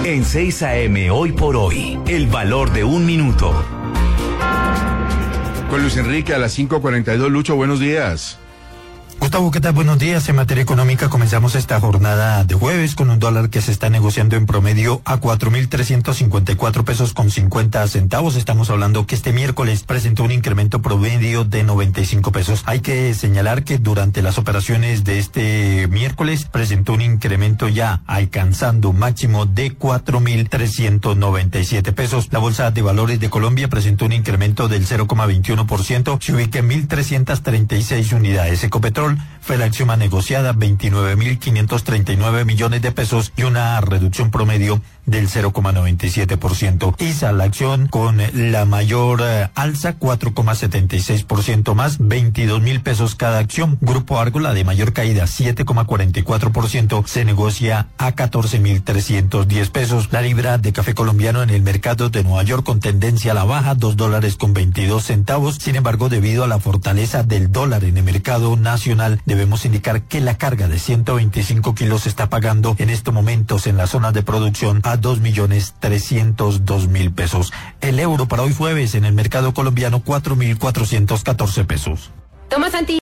En 6 AM Hoy por Hoy, el valor de un minuto. Con Luis Enrique a las 5:42. Lucho, buenos días. Gustavo, ¿qué tal? Buenos días. En materia económica comenzamos esta jornada de jueves con un dólar que se está negociando en promedio a 4.354 pesos con 50 centavos. Estamos hablando que este miércoles presentó un incremento promedio de 95 pesos. Hay que señalar que durante las operaciones de este miércoles presentó un incremento ya alcanzando un máximo de 4.397 pesos. La Bolsa de Valores de Colombia presentó un incremento del 0,21%, se ubica en 1.336 unidades. Ecopetrol fue la acción más negociada, 29.539 millones de pesos y una reducción promedio del 0,97%. ISA, la acción con la mayor alza, 4,76% más, 22.000 pesos cada acción. Grupo Argo, la de mayor caída, 7,44%, se negocia a 14.310 pesos. La libra de café colombiano en el mercado de Nueva York con tendencia a la baja, $2.22. Sin embargo, debido a la fortaleza del dólar en el mercado nacional, debemos indicar que la carga de 125 kilos se está pagando en estos momentos en las zonas de producción a 2.302.000 pesos. El euro para hoy jueves en el mercado colombiano, 4.414 pesos. Toma, Santi.